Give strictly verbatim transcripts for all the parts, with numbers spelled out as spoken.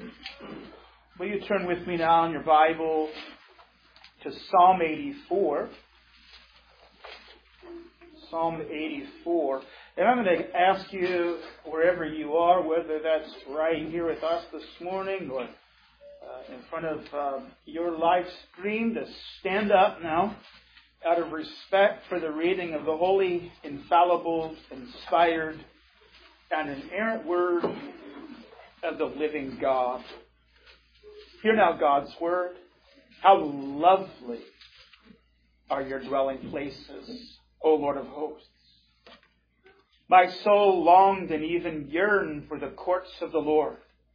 Will you turn with me now in your Bible to Psalm eighty-four? Psalm eighty-four. And I'm going to ask you, wherever you are, whether that's right here with us this morning or uh, in front of uh, your live stream, to stand up now out of respect for the reading of the holy, infallible, inspired, and inerrant word of the living God. Hear now God's word. How lovely are your dwelling places, O Lord of hosts. My soul longed and even yearned for the courts of the Lord.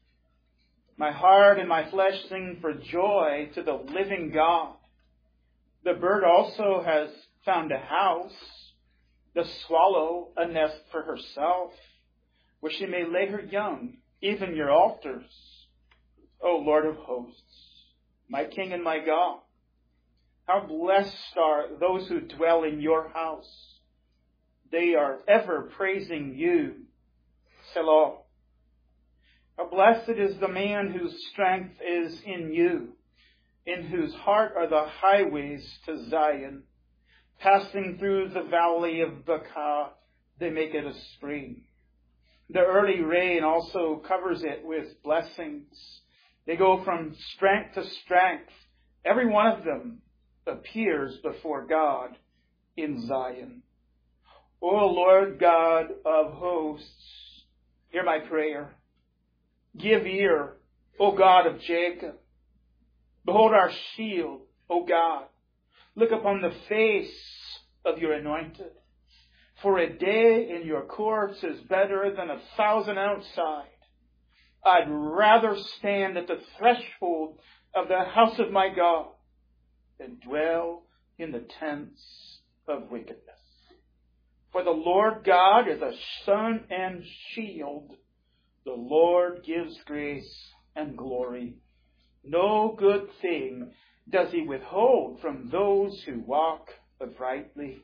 My heart and my flesh sing for joy to the living God. The bird also has found a house, the swallow a nest for herself, where she may lay her young, even your altars, O Lord of hosts, my King and my God. How blessed are those who dwell in your house. They are ever praising you, Selah. How blessed is the man whose strength is in you, in whose heart are the highways to Zion. Passing through the valley of Baca, they make it a spring. The early rain also covers it with blessings. They go from strength to strength. Every one of them appears before God in Zion. O Lord God of hosts, hear my prayer. Give ear, O God of Jacob. Behold our shield, O God. Look upon the face of your anointed. For a day in your courts is better than a thousand outside. I'd rather stand at the threshold of the house of my God than dwell in the tents of wickedness. For the Lord God is a sun and shield. The Lord gives grace and glory. No good thing does he withhold from those who walk uprightly.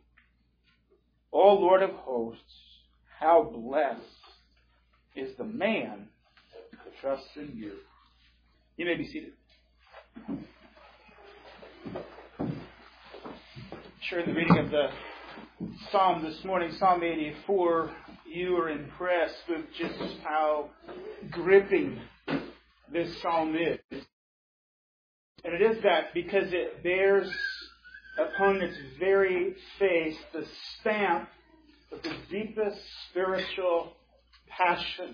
O Lord of hosts, how blessed is the man who trusts in you. You may be seated. Sure, in the reading of the Psalm this morning, Psalm eighty-four, you are impressed with just how gripping this psalm is. And it is that because it bears upon its very face the stamp of the deepest spiritual passion.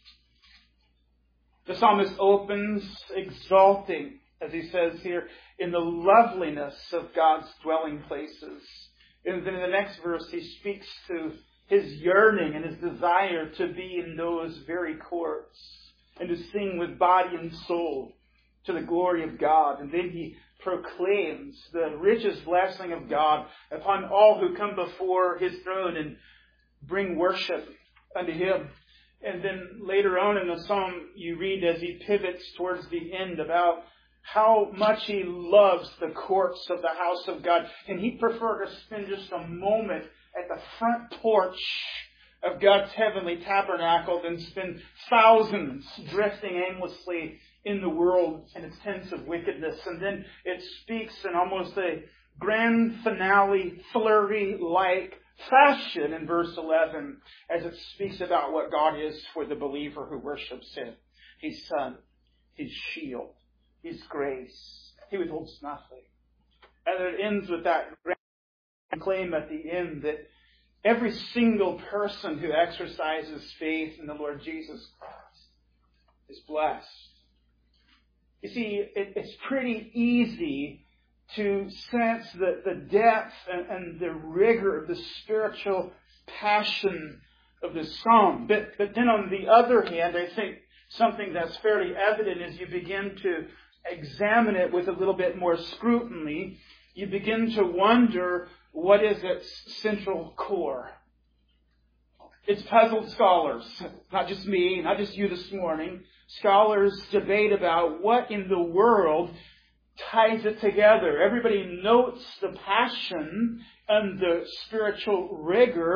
The psalmist opens exalting, as he says here, in the loveliness of God's dwelling places. And then in the next verse, he speaks to his yearning and his desire to be in those very courts and to sing with body and soul to the glory of God. And then he proclaims the richest blessing of God upon all who come before his throne and bring worship unto him. And then later on in the psalm, you read as he pivots towards the end about how much he loves the courts of the house of God. And he'd prefer to spend just a moment at the front porch of God's heavenly tabernacle than spend thousands drifting aimlessly in the world and its tents of wickedness. And then it speaks in almost a grand finale, flurry-like fashion in verse eleven as it speaks about what God is for the believer who worships him. His Son, his shield, his grace. He withholds nothing. And it ends with that grand claim at the end that every single person who exercises faith in the Lord Jesus Christ is blessed. You see, it, it's pretty easy to sense the, the depth and, and the rigor of the spiritual passion of this psalm. But, but then on the other hand, I think something that's fairly evident as you begin to examine it with a little bit more scrutiny, you begin to wonder what is its central core. It's puzzled scholars, not just me, not just you this morning. Scholars debate about what in the world ties it together. Everybody notes the passion and the spiritual rigor,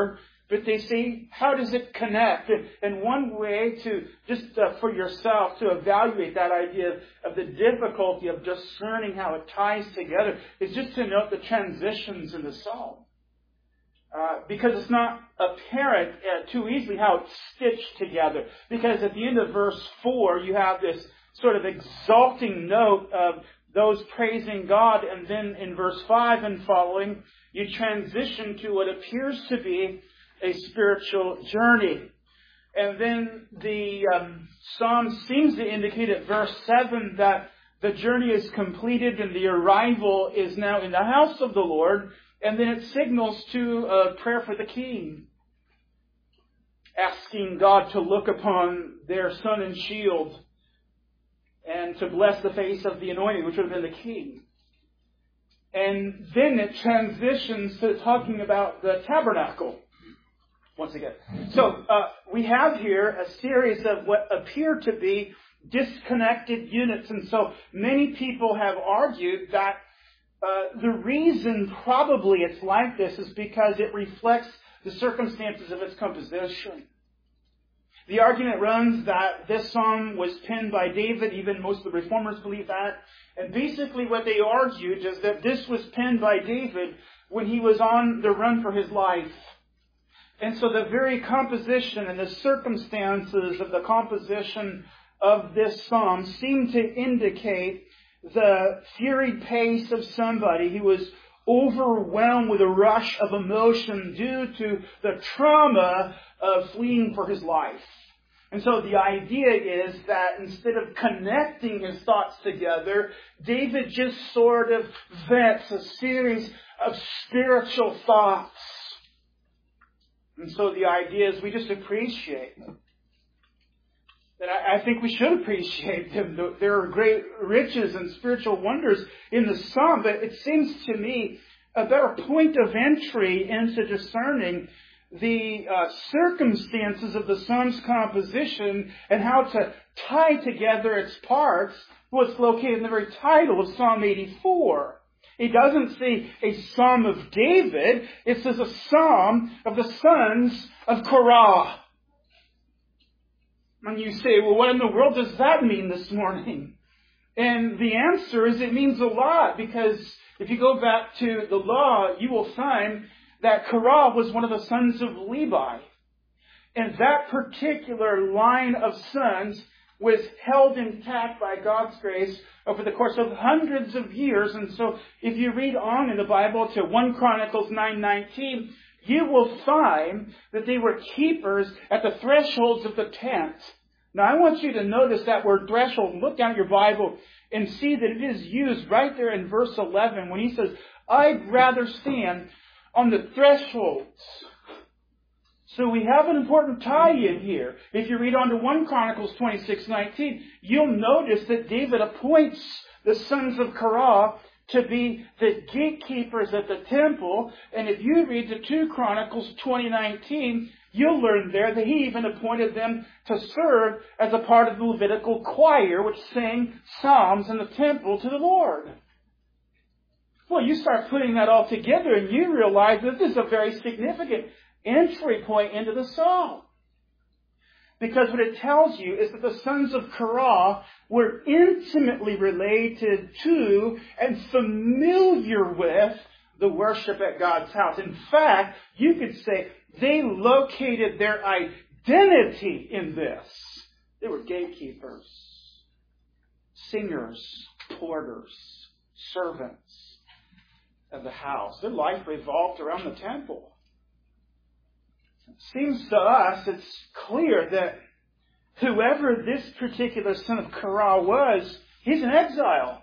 but they say, how does it connect? And one way to, just uh, for yourself, to evaluate that idea of the difficulty of discerning how it ties together is just to note the transitions in the psalm. Uh, because it's not apparent uh, too easily how it's stitched together. Because at the end of verse four, you have this sort of exalting note of those praising God, and then in verse five and following, you transition to what appears to be a spiritual journey. And then the um, psalm seems to indicate at verse seven that the journey is completed and the arrival is now in the house of the Lord. And then it signals to a prayer for the king, asking God to look upon their sun and shield and to bless the face of the anointed, which would have been the king. And then it transitions to talking about the tabernacle once again. So uh, we have here a series of what appear to be disconnected units. And so many people have argued that Uh, the reason probably it's like this is because it reflects the circumstances of its composition. The argument runs that this psalm was penned by David. Even most of the reformers believe that. And basically what they argued is that this was penned by David when he was on the run for his life. And so the very composition and the circumstances of the composition of this psalm seem to indicate the flurried pace of somebody who was overwhelmed with a rush of emotion due to the trauma of fleeing for his life. And so the idea is that instead of connecting his thoughts together, David just sort of vents a series of spiritual thoughts. And so the idea is we just appreciate them. And I think we should appreciate them. There are great riches and spiritual wonders in the psalm, but it seems to me a better point of entry into discerning the uh, circumstances of the psalm's composition and how to tie together its parts was located in the very title of Psalm eighty-four. It doesn't say a psalm of David. It says a psalm of the sons of Korah. And you say, well, what in the world does that mean this morning? And the answer is it means a lot, because if you go back to the law, you will find that Korah was one of the sons of Levi. And that particular line of sons was held intact by God's grace over the course of hundreds of years. And so if you read on in the Bible to First Chronicles nine nineteen, you will find that they were keepers at the thresholds of the tent. Now, I want you to notice that word threshold. Look down at your Bible and see that it is used right there in verse eleven when he says, I'd rather stand on the thresholds. So we have an important tie-in here. If you read on to First Chronicles twenty-six nineteen, you'll notice that David appoints the sons of Korah to be the gatekeepers at the temple. And if you read the Second Chronicles twenty nineteen, you'll learn there that he even appointed them to serve as a part of the Levitical choir, which sang psalms in the temple to the Lord. Well, you start putting that all together and you realize that this is a very significant entry point into the psalm. Because what it tells you is that the sons of Korah were intimately related to and familiar with the worship at God's house. In fact, you could say they located their identity in this. They were gatekeepers, singers, porters, servants of the house. Their life revolved around the temple. It seems to us it's clear that whoever this particular son of Korah was, he's in exile.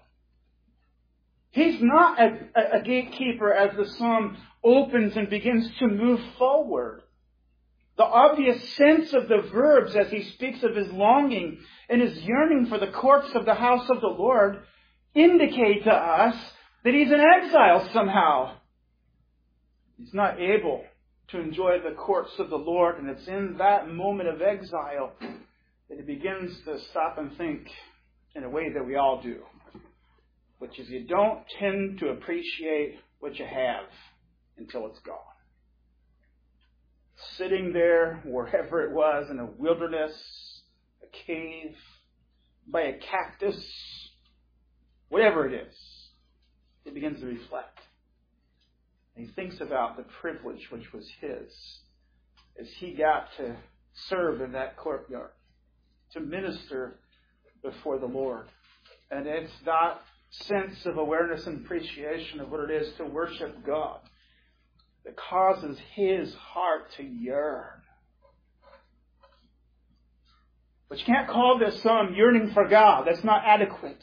He's not a, a, a gatekeeper as the psalm opens and begins to move forward. The obvious sense of the verbs as he speaks of his longing and his yearning for the courts of the house of the Lord indicate to us that he's in exile somehow. He's not able to enjoy the courts of the Lord, and it's in that moment of exile that he begins to stop and think in a way that we all do, which is you don't tend to appreciate what you have until it's gone. sitting there, wherever it was, in a wilderness, a cave, by a cactus, whatever it is, he begins to reflect. And he thinks about the privilege which was his as he got to serve in that courtyard, to minister before the Lord. And it's that sense of awareness and appreciation of what it is to worship God that causes his heart to yearn. But you can't call this psalm yearning for God. That's not adequate.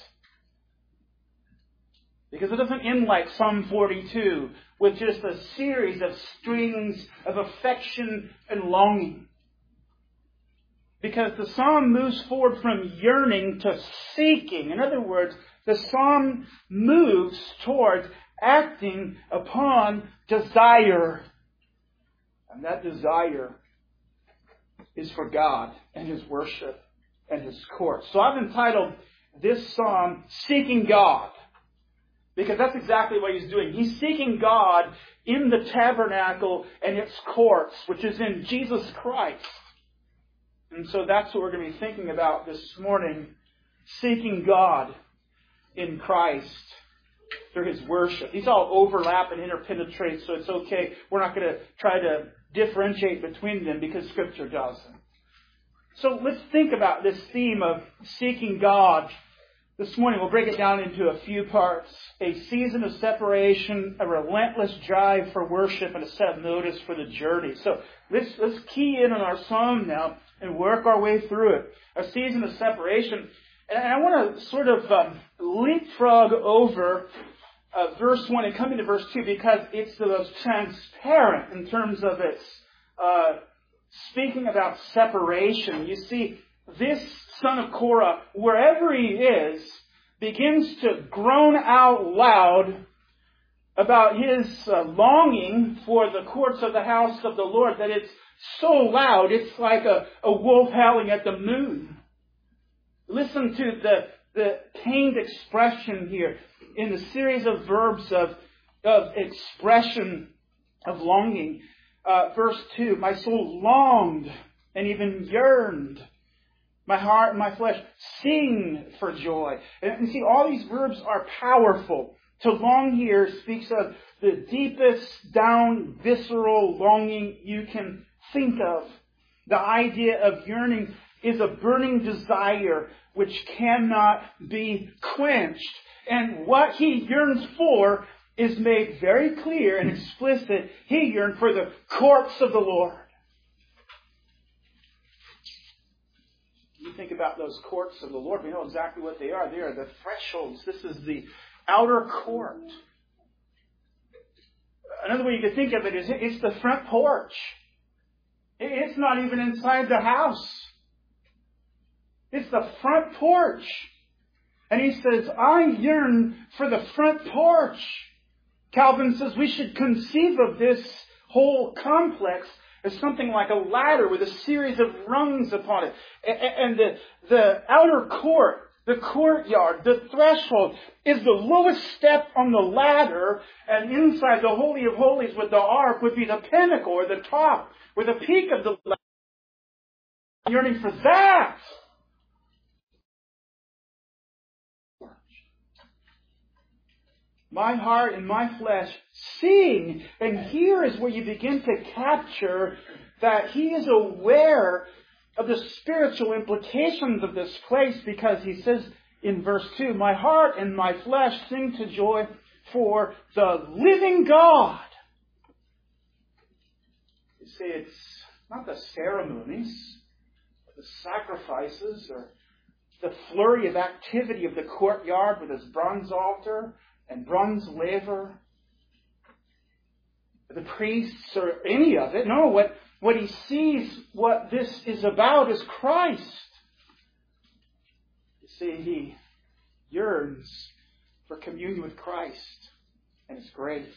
Because it doesn't end like Psalm forty-two with just a series of strings of affection and longing. Because the psalm moves forward from yearning to seeking. In other words, the psalm moves towards acting upon desire. And that desire is for God and His worship and His court. So I've entitled this psalm, Seeking God. Because that's exactly what he's doing. He's seeking God in the tabernacle and its courts, which is in Jesus Christ. And so that's what we're going to be thinking about this morning. Seeking God in Christ through His worship. These all overlap and interpenetrate, so it's okay. We're not going to try to differentiate between them because Scripture doesn't. So let's think about this theme of seeking God. This morning we'll break it down into a few parts. A season of separation, a relentless drive for worship, and a set of notice for the journey. So let's, let's key in on our psalm now and work our way through it. A season of separation. And I want to sort of um, leapfrog over uh, verse one and come into verse two because it's the most transparent in terms of its uh, speaking about separation. You see, this son of Korah, wherever he is, begins to groan out loud about his uh, longing for the courts of the house of the Lord, that it's so loud, it's like a, a wolf howling at the moon. Listen to the, the pained expression here in the series of verbs of, of expression of longing. Uh, verse two, my soul longed and even yearned. My heart and my flesh sing for joy. And you see, all these verbs are powerful. To long here speaks of the deepest down visceral longing you can think of. The idea of yearning is a burning desire which cannot be quenched. And what he yearns for is made very clear and explicit. He yearned for the courts of the Lord. You think about those courts of the Lord, we know exactly what they are. They are the thresholds. This is the outer court. Another way you could think of it is it's the front porch. It's not even inside the house. It's the front porch. And he says, I yearn for the front porch. Calvin says we should conceive of this whole complex as something like a ladder with a series of rungs upon it. And the, the outer court, the courtyard, the threshold is the lowest step on the ladder. And inside the Holy of Holies with the ark would be the pinnacle or the top or the peak of the ladder. I'm yearning for that. My heart and my flesh sing. And here is where you begin to capture that he is aware of the spiritual implications of this place, because he says in verse two, my heart and my flesh sing to joy for the living God. You see, it's not the ceremonies, the sacrifices, or the flurry of activity of the courtyard with its bronze altar and bronze laver, the priests, or any of it. No, what, what he sees, what this is about, is Christ. You see, he yearns for communion with Christ and His grace.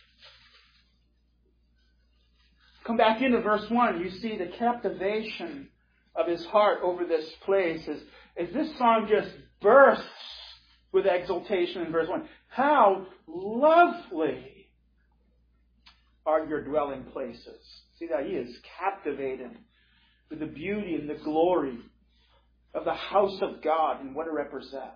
Come back into verse one. You see the captivation of his heart over this place as, as this song just bursts with exultation in verse one. How lovely are your dwelling places, See that? He is captivated with the beauty and the glory of the house of God and what it represents.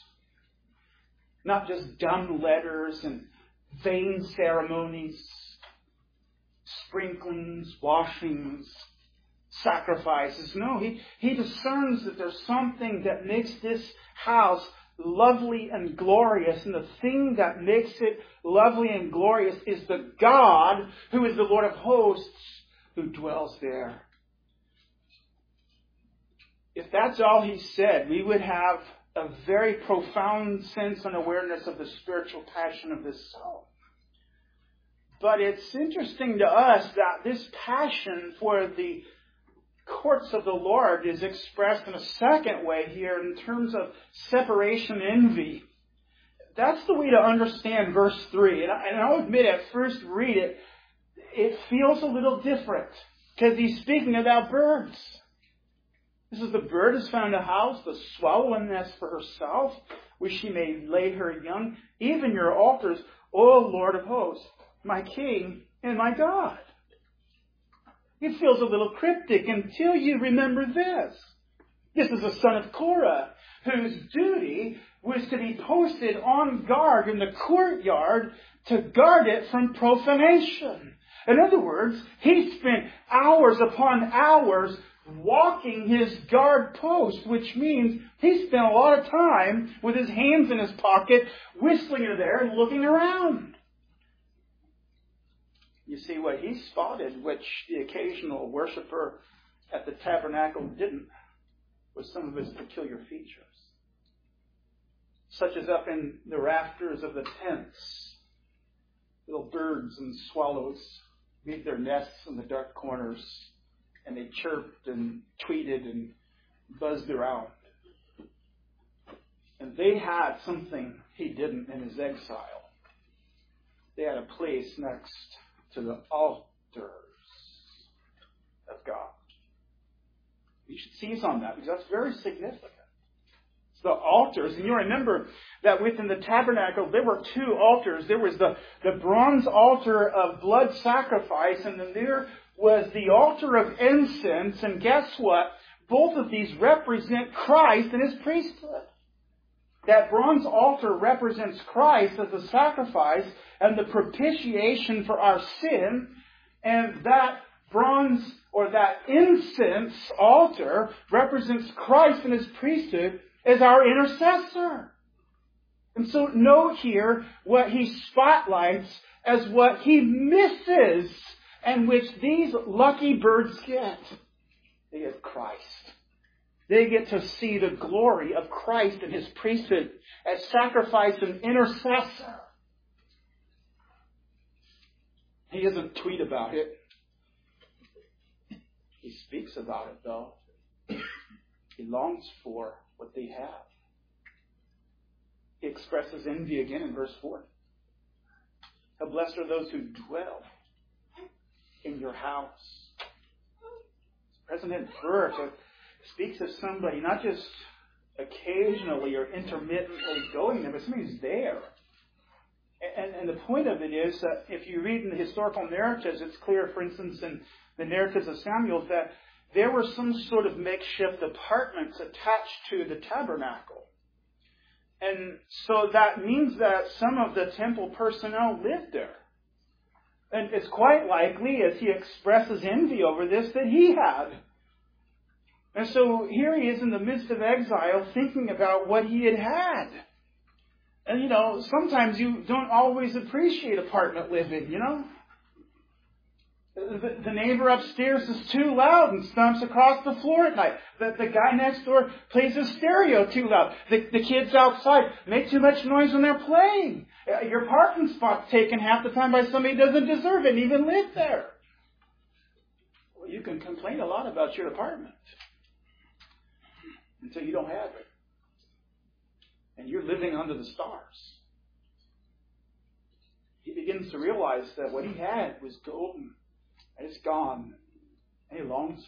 Not just dumb letters and vain ceremonies, sprinklings, washings, sacrifices. No, he, he discerns that there's something that makes this house lovely and glorious. And the thing that makes it lovely and glorious is the God who is the Lord of hosts who dwells there. If that's all he said, we would have a very profound sense and awareness of the spiritual passion of this psalm. But it's interesting to us that this passion for the courts of the Lord is expressed in a second way here in terms of separation envy. That's the way to understand verse three. And, I, and I'll admit, at first read it, it feels a little different because he's speaking about birds. This is the bird has found a house, the swallow a nest for herself, where she may lay her young. Even your altars, O Lord of hosts, my King and my God. It feels a little cryptic until you remember this. This is a son of Korah, whose duty was to be posted on guard in the courtyard to guard it from profanation. In other words, he spent hours upon hours walking his guard post, which means he spent a lot of time with his hands in his pocket, whistling in there and looking around. You see, what he spotted, which the occasional worshiper at the tabernacle didn't, was some of his peculiar features. Such as up in the rafters of the tents, little birds and swallows made their nests in the dark corners, and they chirped and tweeted and buzzed around. And they had something he didn't in his exile. They had a place next to the altars of God. You should seize on that because that's very significant. It's the altars, and you remember that within the tabernacle there were two altars. There was the, the bronze altar of blood sacrifice, and then there was the altar of incense. And guess what? Both of these represent Christ and His priesthood. That bronze altar represents Christ as the sacrifice and the propitiation for our sin. And that bronze or that incense altar represents Christ and His priesthood as our intercessor. And so note here what he spotlights as what he misses and which these lucky birds get. They get Christ. They get to see the glory of Christ and His priesthood as sacrifice and intercessor. He doesn't tweet about it. He speaks about it, though. He longs for what they have. He expresses envy again in verse four. How blessed are those who dwell in your house. President Burke speaks of somebody not just occasionally or intermittently going there, but somebody who's there. And, and the point of it is that if you read in the historical narratives, it's clear, for instance, in the narratives of Samuel, that there were some sort of makeshift apartments attached to the tabernacle. And so that means that some of the temple personnel lived there. And it's quite likely, as he expresses envy over this, that he had. And so here he is in the midst of exile thinking about what he had had. And, you know, sometimes you don't always appreciate apartment living, you know. The, the neighbor upstairs is too loud and stomps across the floor at night. The, the guy next door plays his stereo too loud. The, the kids outside make too much noise when they're playing. Your parking spot's taken half the time by somebody who doesn't deserve it and even live there. Well, you can complain a lot about your apartment until you don't have it. And you're living under the stars. He begins to realize that what he had was golden. And it's gone. And he longs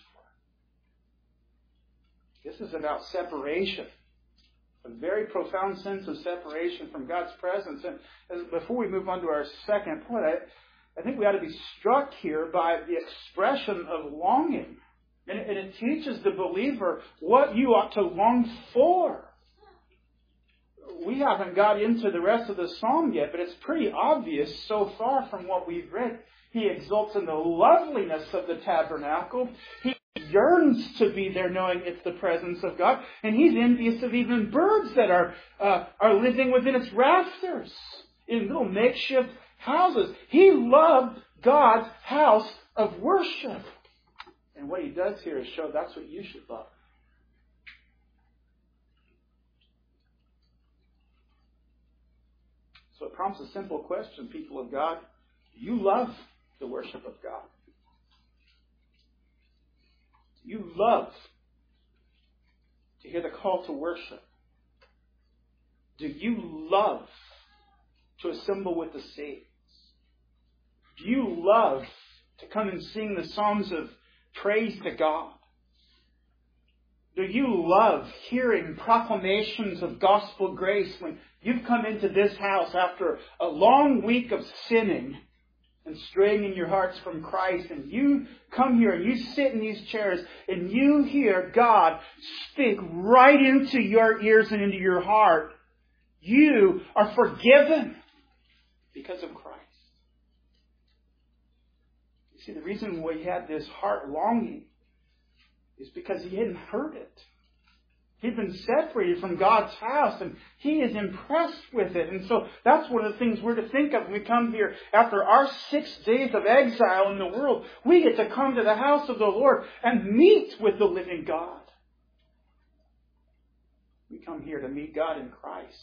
for it. This is about separation. A very profound sense of separation from God's presence. And as, before we move on to our second point, I, I think we ought to be struck here by the expression of longing. And it, and it teaches the believer what you ought to long for. We haven't got into the rest of the psalm yet, but it's pretty obvious so far from what we've read. He exults in the loveliness of the tabernacle. He yearns to be there knowing it's the presence of God. And he's envious of even birds that are, uh, are living within its rafters in little makeshift houses. He loved God's house of worship. And what he does here is show that's what you should love. So it prompts a simple question, people of God. Do you love the worship of God? Do you love to hear the call to worship? Do you love to assemble with the saints? Do you love to come and sing the songs of praise to God? Do you love hearing proclamations of gospel grace when you've come into this house after a long week of sinning and straying in your hearts from Christ, and you come here and you sit in these chairs and you hear God speak right into your ears and into your heart? You are forgiven because of Christ. You see, the reason we had this heart longing is because he hadn't heard it. He'd been separated from God's house, and he is impressed with it. And so that's one of the things we're to think of when we come here. After our six days of exile in the world, we get to come to the house of the Lord and meet with the living God. We come here to meet God in Christ.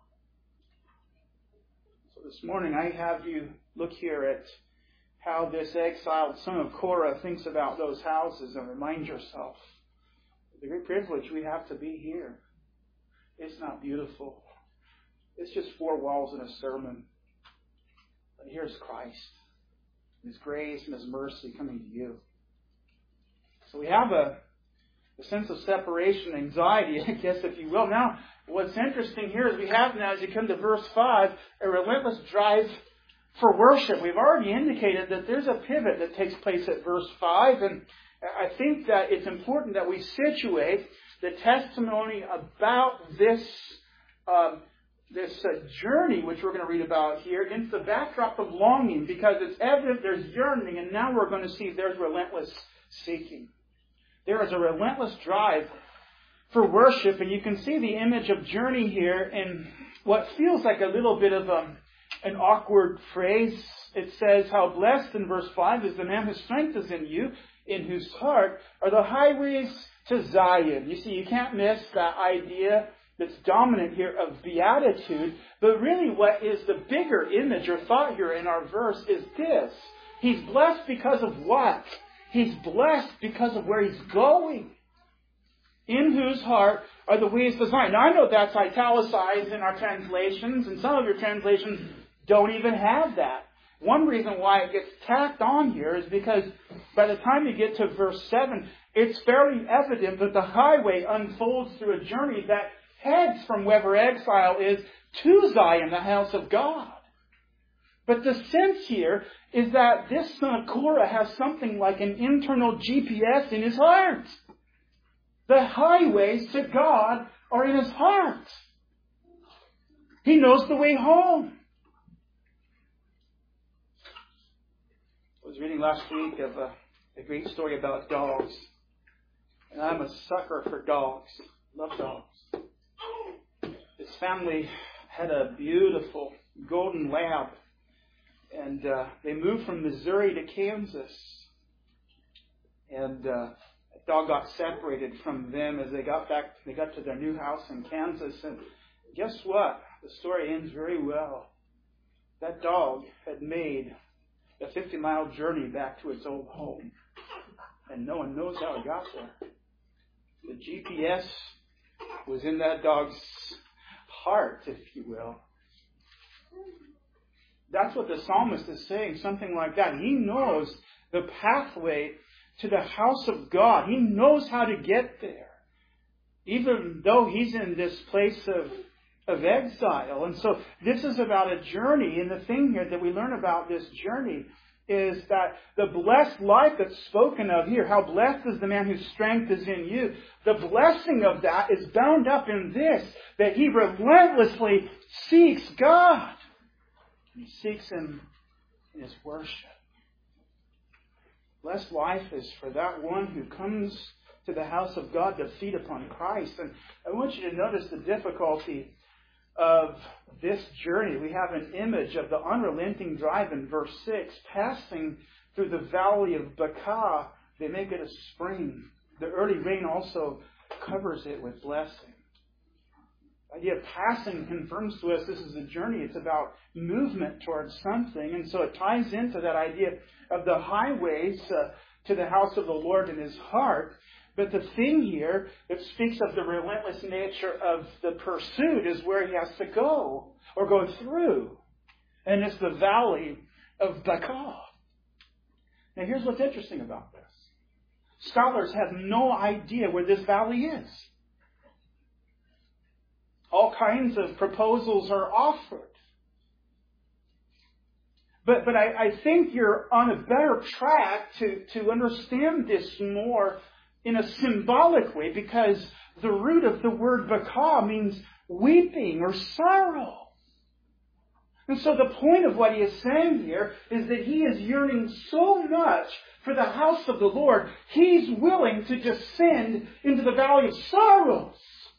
So this morning I have you look here at how this exiled son of Korah thinks about those houses and remind yourself the great privilege we have to be here. It's not beautiful. It's just four walls and a sermon. But here's Christ, His grace and His mercy coming to you. So we have a, a sense of separation, anxiety, I guess, if you will. Now, what's interesting here is we have now, as you come to verse five, a relentless drive for worship. We've already indicated that there's a pivot that takes place at verse five, and I think that it's important that we situate the testimony about this um, this uh, journey, which we're going to read about here, against the backdrop of longing, because it's evident there's yearning, and now we're going to see there's relentless seeking. There is a relentless drive for worship, and you can see the image of journey here in what feels like a little bit of a an awkward phrase. It says, how blessed in verse five is the man whose strength is in you, in whose heart are the highways to Zion. You see, you can't miss that idea that's dominant here of beatitude. But really what is the bigger image or thought here in our verse is this. He's blessed because of what? He's blessed because of where he's going. In whose heart are the ways to Zion. Now I know that's italicized in our translations, and some of your translations don't even have that. One reason why it gets tacked on here is because by the time you get to verse seven, it's fairly evident that the highway unfolds through a journey that heads from wherever exile is to Zion, the house of God. But the sense here is that this son of Korah has something like an internal G P S in his heart. The highways to God are in his heart. He knows the way home. I was reading last week of a, a great story about dogs. And I'm a sucker for dogs. Love dogs. This family had a beautiful golden lab. And uh, they moved from Missouri to Kansas. And uh, the dog got separated from them as they got back. They got to their new house in Kansas. And guess what? The story ends very well. That dog had made a fifty-mile journey back to its old home. And no one knows how it got there. The G P S was in that dog's heart, if you will. That's what the psalmist is saying, something like that. He knows the pathway to the house of God. He knows how to get there. Even though he's in this place of of exile. And so this is about a journey. And the thing here that we learn about this journey is that the blessed life that's spoken of here, how blessed is the man whose strength is in you, the blessing of that is bound up in this, that he relentlessly seeks God. He seeks Him in his worship. Blessed life is for that one who comes to the house of God to feed upon Christ. And I want you to notice the difficulty of this journey. We have an image of the unrelenting drive in verse six. Passing through the valley of Baca, they make it a spring. The early rain also covers it with blessing. The idea of passing confirms to us this is a journey. It's about movement towards something. And so it ties into that idea of the highways uh, to the house of the Lord in his heart. But the thing here that speaks of the relentless nature of the pursuit is where he has to go or go through. And it's the valley of Baca. Now here's what's interesting about this. Scholars have no idea where this valley is. All kinds of proposals are offered. But but I, I think you're on a better track to, to understand this more in a symbolic way, because the root of the word Baca means weeping or sorrow. And so the point of what he is saying here is that he is yearning so much for the house of the Lord, he's willing to descend into the valley of sorrows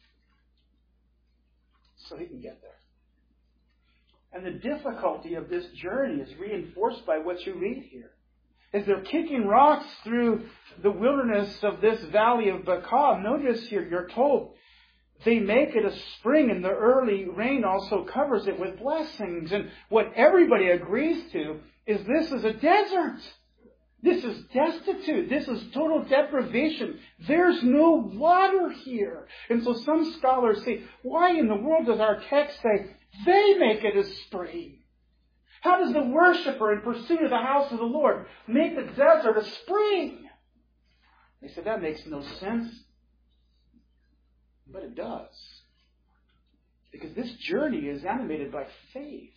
so he can get there. And the difficulty of this journey is reinforced by what you read here. As they're kicking rocks through the wilderness of this valley of Baca, notice here you're told they make it a spring, and the early rain also covers it with blessings. And what everybody agrees to is this is a desert. This is destitute. This is total deprivation. There's no water here. And so some scholars say, why in the world does our text say they make it a spring? How does the worshiper in pursuit of the house of the Lord make the desert a spring? They said that makes no sense. But it does. Because this journey is animated by faith.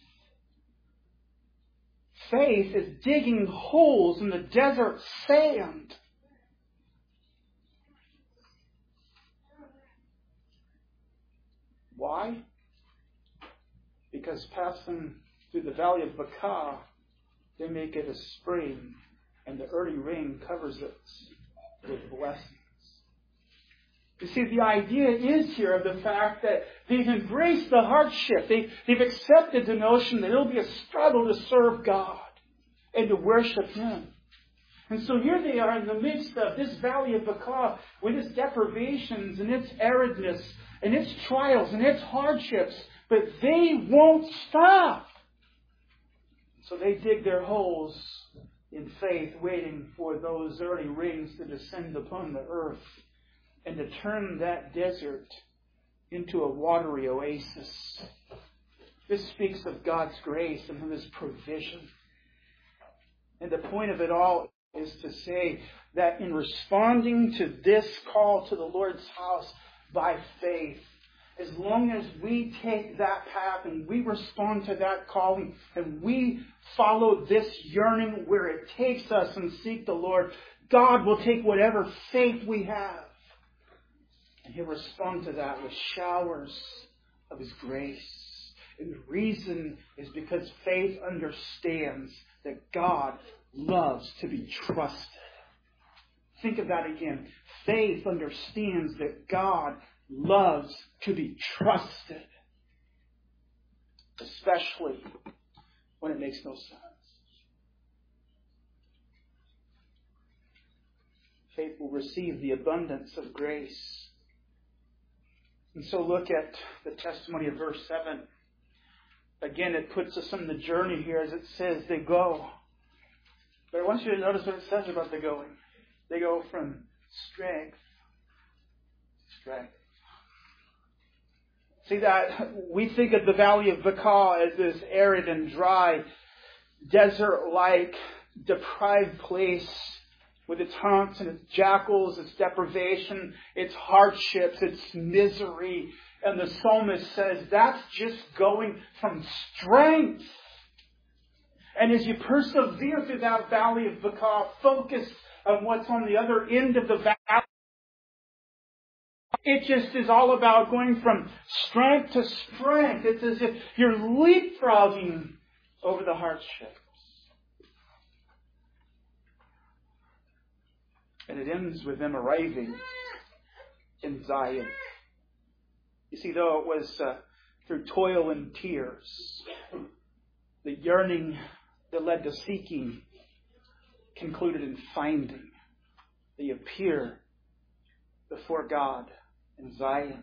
Faith is digging holes in the desert sand. Why? Because passing through the valley of Baca, they make it a spring, and the early rain covers it with blessings. You see, the idea is here of the fact that they've embraced the hardship. They, they've accepted the notion that it'll be a struggle to serve God and to worship Him. And so here they are in the midst of this valley of Baca with its deprivations and its aridness and its trials and its hardships. But they won't stop. So they dig their holes in faith, waiting for those early rains to descend upon the earth and to turn that desert into a watery oasis. This speaks of God's grace and of His provision. And the point of it all is to say that in responding to this call to the Lord's house by faith, as long as we take that path and we respond to that calling and we follow this yearning where it takes us and seek the Lord, God will take whatever faith we have and He'll respond to that with showers of His grace. And the reason is because faith understands that God loves to be trusted. Think of that again. Faith understands that God loves to be trusted, especially when it makes no sense. Faith will receive the abundance of grace. And so look at the testimony of verse seven. Again, it puts us on the journey here as it says they go. But I want you to notice what it says about the going. They go from strength to strength. See that we think of the valley of Baca as this arid and dry, desert-like, deprived place with its haunts and its jackals, its deprivation, its hardships, its misery. And the psalmist says that's just going from strength. And as you persevere through that valley of Baca, focused on what's on the other end of the valley, it just is all about going from strength to strength. It's as if you're leapfrogging over the hardships. And it ends with them arriving in Zion. You see, though it was uh, through toil and tears, the yearning that led to seeking concluded in finding. They appear before God in Zion.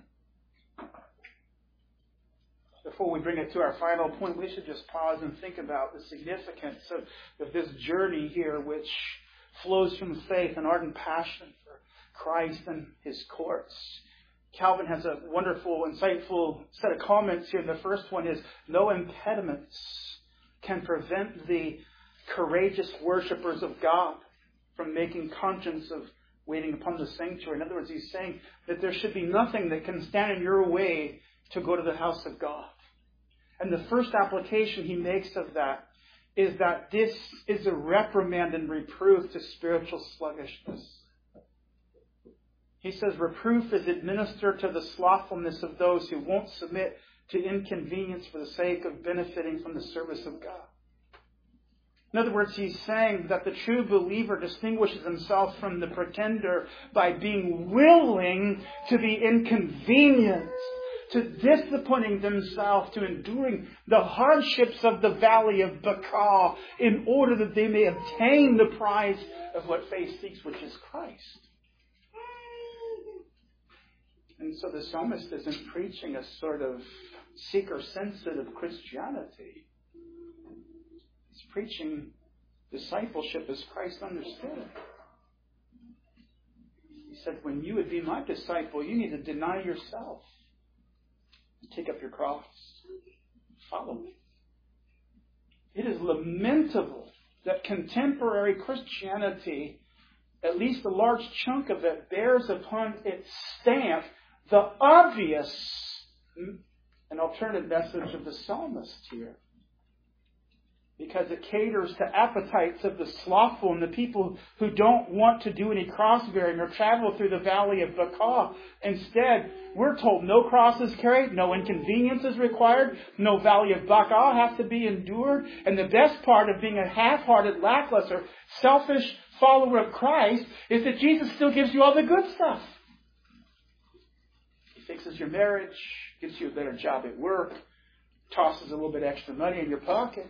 Before we bring it to our final point, we should just pause and think about the significance of, of this journey here, which flows from faith and ardent passion for Christ and His courts. Calvin has a wonderful, insightful set of comments here. The first one is, no impediments can prevent the courageous worshippers of God from making conscience of waiting upon the sanctuary. In other words, he's saying that there should be nothing that can stand in your way to go to the house of God. And the first application he makes of that is that this is a reprimand and reproof to spiritual sluggishness. He says reproof is administered to the slothfulness of those who won't submit to inconvenience for the sake of benefiting from the service of God. In other words, he's saying that the true believer distinguishes himself from the pretender by being willing to be inconvenienced, to disciplining themselves, to enduring the hardships of the valley of Baca in order that they may obtain the prize of what faith seeks, which is Christ. And so the psalmist isn't preaching a sort of seeker-sensitive Christianity. He's preaching discipleship as Christ understood it. He said, when you would be my disciple, you need to deny yourself. Take up your cross. Follow me. It is lamentable that contemporary Christianity, at least a large chunk of it, bears upon its stamp the obvious and alternative message of the psalmist here. Because it caters to appetites of the slothful and the people who don't want to do any cross-bearing or travel through the valley of Baca. Instead, we're told no cross is carried, no inconvenience is required, no valley of Baca has to be endured. And the best part of being a half-hearted, lackluster, selfish follower of Christ is that Jesus still gives you all the good stuff. He fixes your marriage, gives you a better job at work, tosses a little bit extra money in your pocket.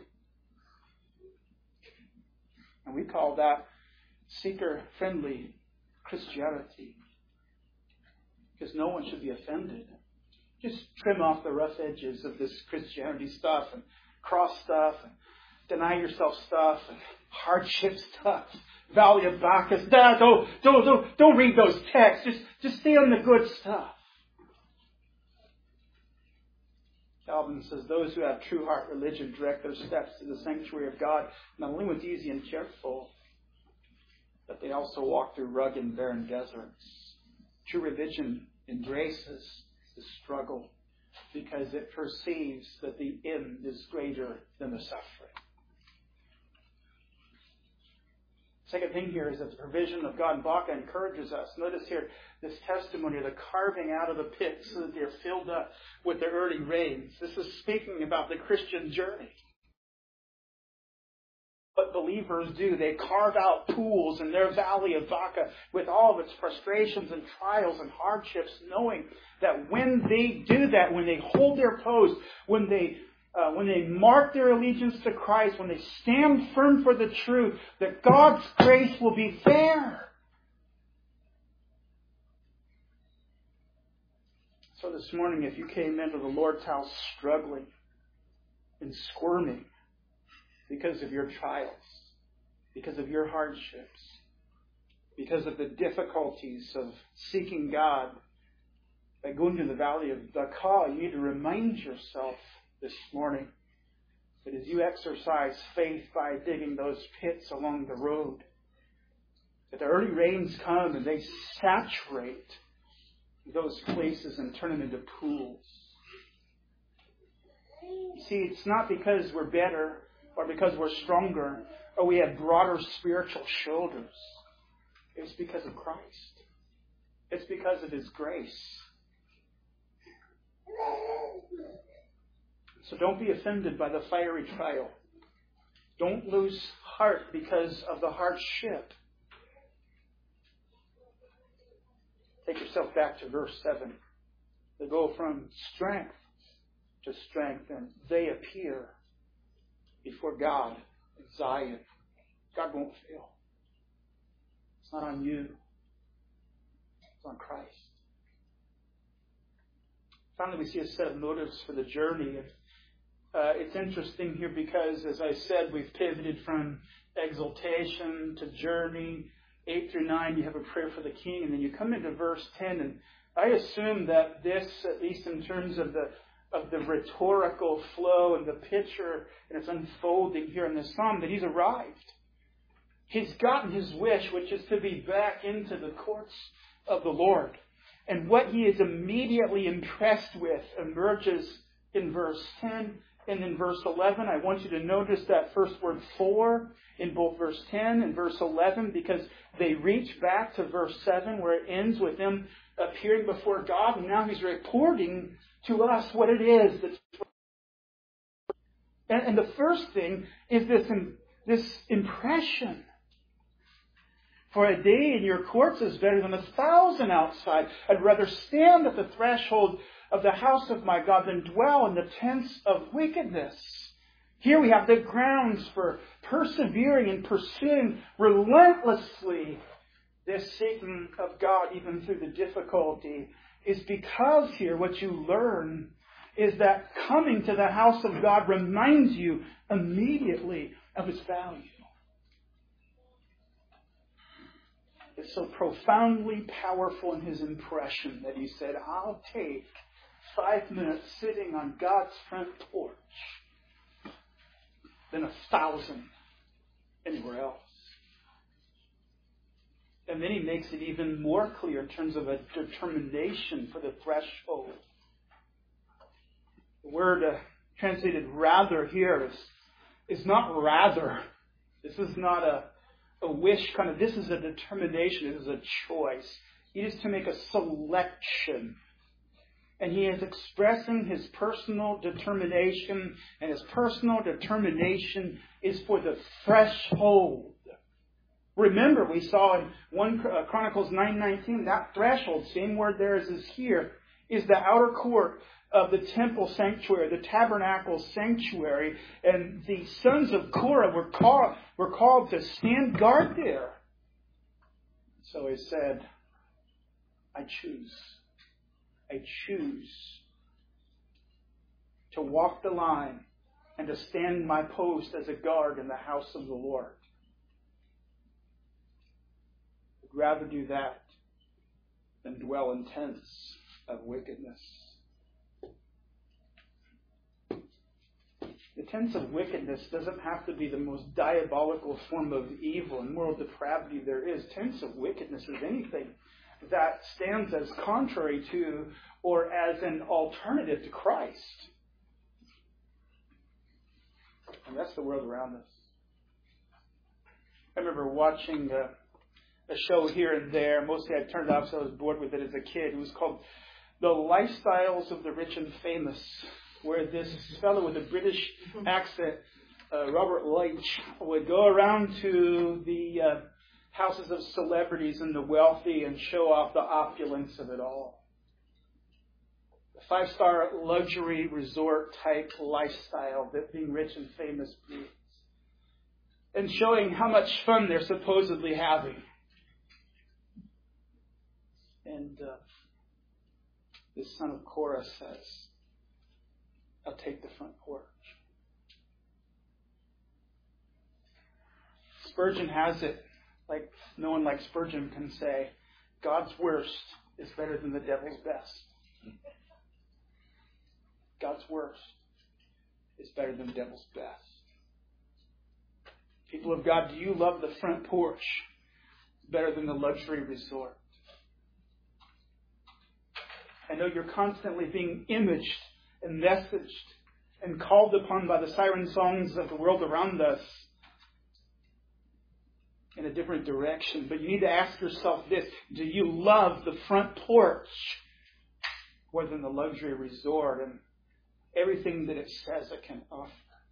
And we call that seeker-friendly Christianity. Because no one should be offended. Just trim off the rough edges of this Christianity stuff and cross stuff and deny yourself stuff and hardship stuff. Valley of Baca. Don't, don't, don't, don't read those texts. Just, just stay on the good stuff. Calvin says, those who have true heart religion direct their steps to the sanctuary of God, not only with easy and careful, but they also walk through rugged and barren deserts. True religion embraces the struggle because it perceives that the end is greater than the suffering. Second thing here is that the provision of God in Baca encourages us. Notice here this testimony of the carving out of the pit so that they're filled up with the early rains. This is speaking about the Christian journey. What believers do, they carve out pools in their valley of Baca with all of its frustrations and trials and hardships, knowing that when they do that, when they hold their post, when they Uh, when they mark their allegiance to Christ, when they stand firm for the truth, that God's grace will be there. So this morning, if you came into the Lord's house struggling and squirming because of your trials, because of your hardships, because of the difficulties of seeking God, by going to the valley of Baca, you need to remind yourself this morning that as you exercise faith by digging those pits along the road, that the early rains come and they saturate those places and turn them into pools. You see, it's not because we're better or because we're stronger, or we have broader spiritual shoulders. It's because of Christ. It's because of His grace. So don't be offended by the fiery trial. Don't lose heart because of the hardship. Take yourself back to verse seven. They go from strength to strength, and they appear before God in Zion. God won't fail. It's not on you. It's on Christ. Finally, we see a set of motives for the journey. And uh, it's interesting here because, as I said, we've pivoted from exaltation to journey. eight through nine, you have a prayer for the king. And then you come into verse ten. And I assume that this, at least in terms of the of the rhetorical flow and the picture and its unfolding here in the psalm, that he's arrived. He's gotten his wish, which is to be back into the courts of the Lord. And what he is immediately impressed with emerges in verse ten and in verse eleven. I want you to notice that first word for in both verse ten and verse eleven, because they reach back to verse seven where it ends with him appearing before God. And now he's reporting to us what it is that's... And, and the first thing is this, this impression. For a day in your courts is better than a thousand outside. I'd rather stand at the threshold of the house of my God than dwell in the tents of wickedness. Here we have the grounds for persevering and pursuing relentlessly this Satan of God, even through the difficulty, is because here what you learn is that coming to the house of God reminds you immediately of its value. It's so profoundly powerful in his impression that he said, I'll take five minutes sitting on God's front porch than a thousand anywhere else. And then he makes it even more clear in terms of a determination for the threshold. The word uh, translated rather here is, is not rather. This is not a A wish kind of, this is a determination, this is a choice. He is to make a selection. And he is expressing his personal determination, and his personal determination is for the threshold. Remember, we saw in First Chronicles nine nineteen, that threshold, same word there as is here, is the outer court of the temple sanctuary, the tabernacle sanctuary, and the sons of Korah were called, were called to stand guard there. So he said, I choose. I choose to walk the line and to stand my post as a guard in the house of the Lord. I'd rather do that than dwell in tents of wickedness. The tents of wickedness doesn't have to be the most diabolical form of evil and moral depravity there is. Tents of wickedness is anything that stands as contrary to or as an alternative to Christ. And that's the world around us. I remember watching a, a show here and there. Mostly I turned it off so I was bored with it as a kid. It was called The Lifestyles of the Rich and Famous, where this fellow with a British accent, uh, Robert Leitch, would go around to the uh, houses of celebrities and the wealthy and show off the opulence of it all. The five-star luxury resort type lifestyle that being rich and famous breeds. And showing how much fun they're supposedly having. And uh, this son of Korah says, I'll take the front porch. Spurgeon has it, like no one like Spurgeon can say, God's worst is better than the devil's best. God's worst is better than the devil's best. People of God, do you love the front porch better than the luxury resort? I know you're constantly being imaged and messaged and called upon by the siren songs of the world around us in a different direction. But you need to ask yourself this: do you love the front porch more than the luxury resort and everything that it says it can offer?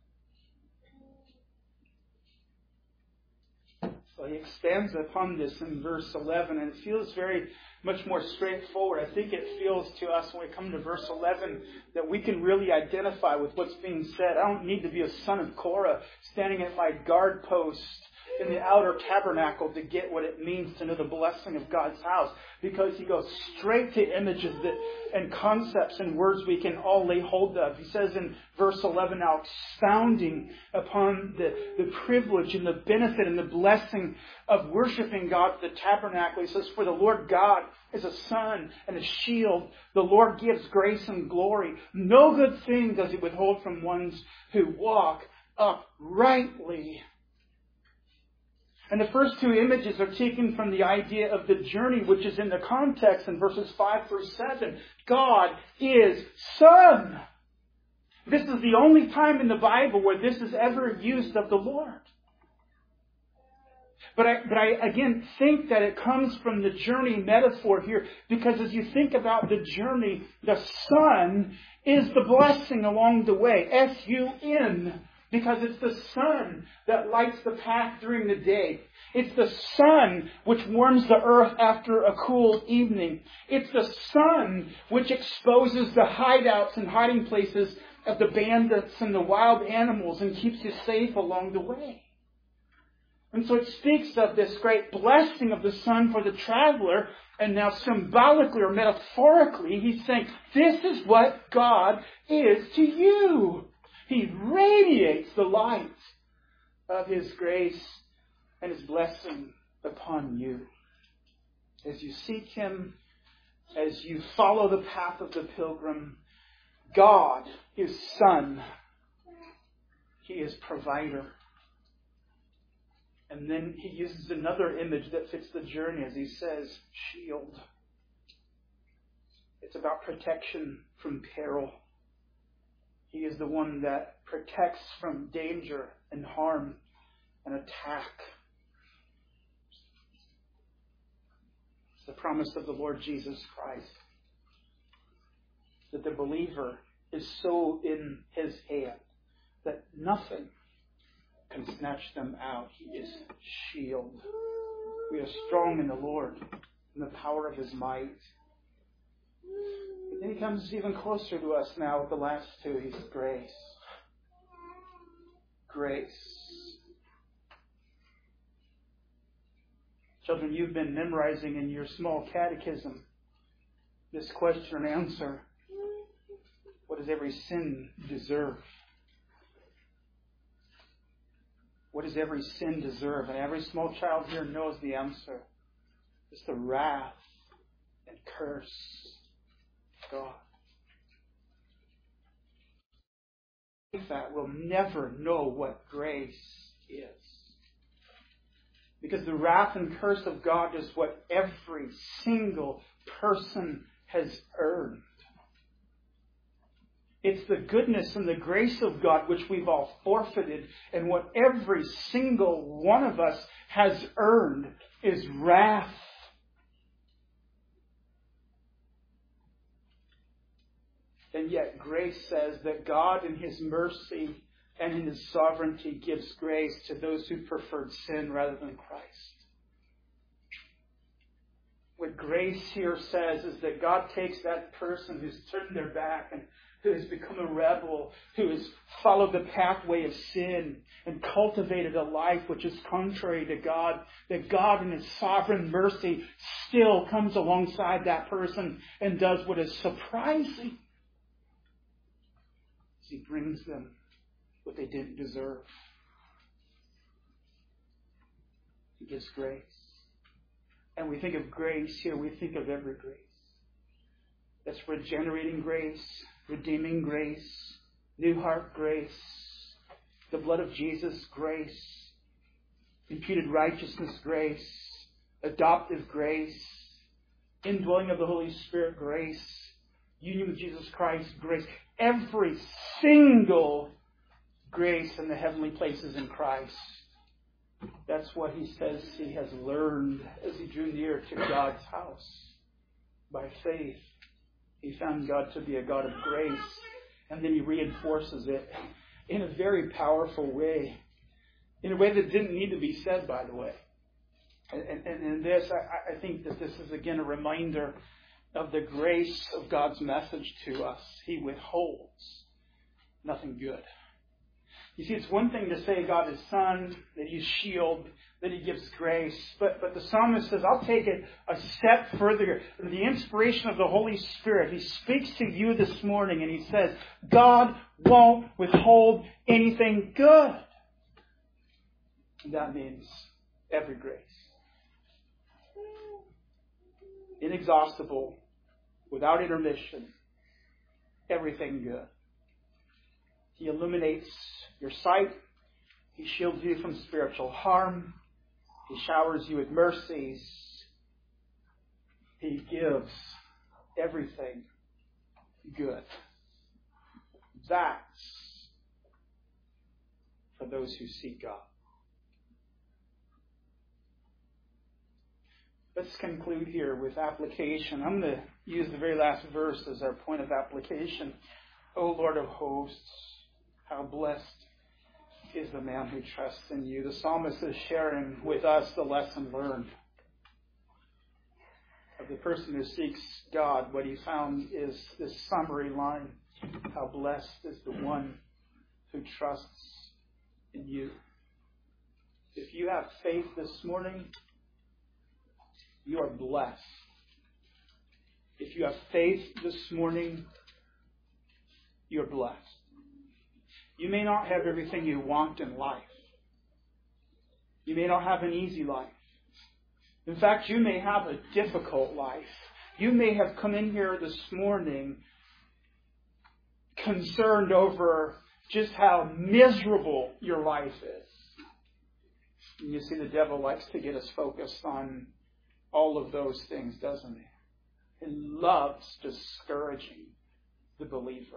So he expands upon this in verse eleven, and it feels very much more straightforward. I think it feels to us when we come to verse eleven that we can really identify with what's being said. I don't need to be a son of Korah standing at my guard post in the outer tabernacle to get what it means to know the blessing of God's house, because he goes straight to images that and concepts and words we can all lay hold of. He says in verse eleven now, expounding upon the, the privilege and the benefit and the blessing of worshiping God at the tabernacle. He says, for the Lord God is a sun and a shield. The Lord gives grace and glory. No good thing does he withhold from ones who walk uprightly. And the first two images are taken from the idea of the journey, which is in the context in verses five through seven. God is Son. This is the only time in the Bible where this is ever used of the Lord. But I, but I again think that it comes from the journey metaphor here, because as you think about the journey, the sun is the blessing along the way. S U N. Because it's the sun that lights the path during the day. It's the sun which warms the earth after a cool evening. It's the sun which exposes the hideouts and hiding places of the bandits and the wild animals and keeps you safe along the way. And so it speaks of this great blessing of the sun for the traveler. And now symbolically or metaphorically, he's saying, this is what God is to you. He radiates the light of His grace and His blessing upon you. As you seek Him, as you follow the path of the pilgrim, God is Son. He is provider. And then he uses another image that fits the journey as he says, shield. It's about protection from peril. He is the one that protects from danger and harm and attack. It's the promise of the Lord Jesus Christ that the believer is so in His hand that nothing can snatch them out. He is shield. We are strong in the Lord, in the power of His might. And He comes even closer to us now with the last two. He's grace. Grace. Children, you've been memorizing in your small catechism this question and answer. What does every sin deserve? What does every sin deserve? And every small child here knows the answer. It's the wrath and curse of God. That will never know what grace is. Because the wrath and curse of God is what every single person has earned. It's the goodness and the grace of God which we've all forfeited. And what every single one of us has earned is wrath. And yet grace says that God in His mercy and in His sovereignty gives grace to those who preferred sin rather than Christ. What grace here says is that God takes that person who's turned their back and who has become a rebel, who has followed the pathway of sin and cultivated a life which is contrary to God, that God in His sovereign mercy still comes alongside that person and does what is surprising. He brings them what they didn't deserve. He gives grace. And we think of grace here, we think of every grace. That's regenerating grace, redeeming grace, new heart grace, the blood of Jesus grace, imputed righteousness grace, adoptive grace, indwelling of the Holy Spirit grace, union with Jesus Christ, grace. Every single grace in the heavenly places in Christ. That's what he says he has learned as he drew near to God's house. By faith, he found God to be a God of grace. And then he reinforces it in a very powerful way. In a way that didn't need to be said, by the way. And, and in this, I, I think that this is again a reminder of the grace of God's message to us. He withholds nothing good. You see, it's one thing to say God is Son, that He's shield, that He gives grace. But, but the psalmist says, I'll take it a step further. The inspiration of the Holy Spirit, He speaks to you this morning and He says, God won't withhold anything good. And that means every grace. Inexhaustible, without intermission, everything good. He illuminates your sight. He shields you from spiritual harm. He showers you with mercies. He gives everything good. That's for those who seek God. Let's conclude here with application. I'm going to use the very last verse as our point of application. O Lord of hosts, how blessed is the man who trusts in you. The psalmist is sharing with us the lesson learned of the person who seeks God. What he found is this summary line. How blessed is the one who trusts in you. If you have faith this morning, you are blessed. If you have faith this morning, you're blessed. You may not have everything you want in life. You may not have an easy life. In fact, you may have a difficult life. You may have come in here this morning concerned over just how miserable your life is. And you see, the devil likes to get us focused on all of those things, doesn't he? He loves discouraging the believer.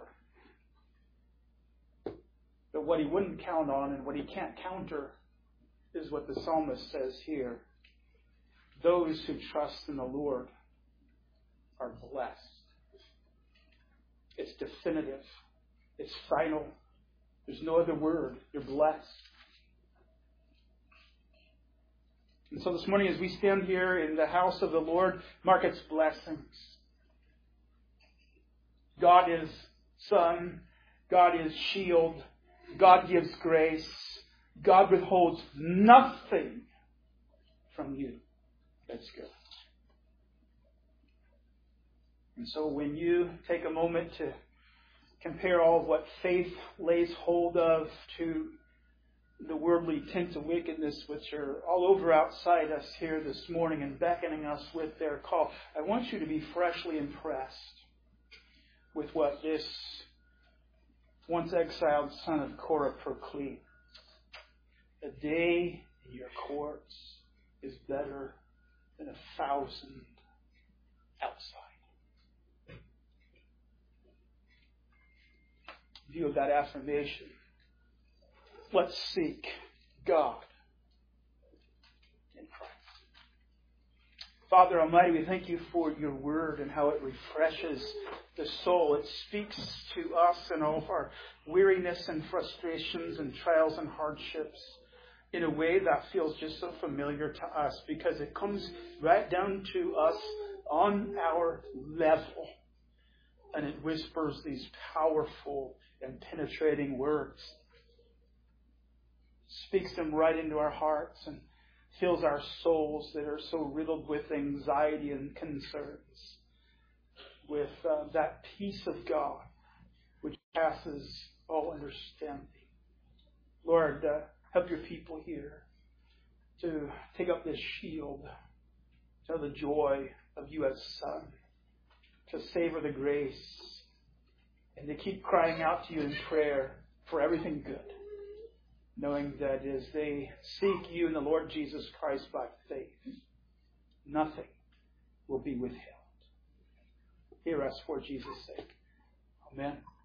But what he wouldn't count on and what he can't counter is what the psalmist says here. Those who trust in the Lord are blessed. It's definitive. It's final. There's no other word. You're blessed. And so this morning as we stand here in the house of the Lord, mark its blessings. God is Son. God is shield. God gives grace. God withholds nothing from you. That's good. And so when you take a moment to compare all of what faith lays hold of to the worldly tints of wickedness which are all over outside us here this morning and beckoning us with their call, I want you to be freshly impressed with what this once exiled son of Korah proclaimed. A day in your courts is better than a thousand outside. In view of that affirmation, let's seek God in Christ. Father Almighty, we thank you for your word and how it refreshes the soul. It speaks to us in all of our weariness and frustrations and trials and hardships in a way that feels just so familiar to us because it comes right down to us on our level. And it whispers these powerful and penetrating words. Speaks them right into our hearts and fills our souls that are so riddled with anxiety and concerns with uh, that peace of God which passes all understanding. Lord, uh, help your people here to take up this shield, to know the joy of you as Son, to savor the grace, and to keep crying out to you in prayer for everything good, knowing that as they seek you in the Lord Jesus Christ by faith, nothing will be withheld. hear us for Jesus' sake. Amen.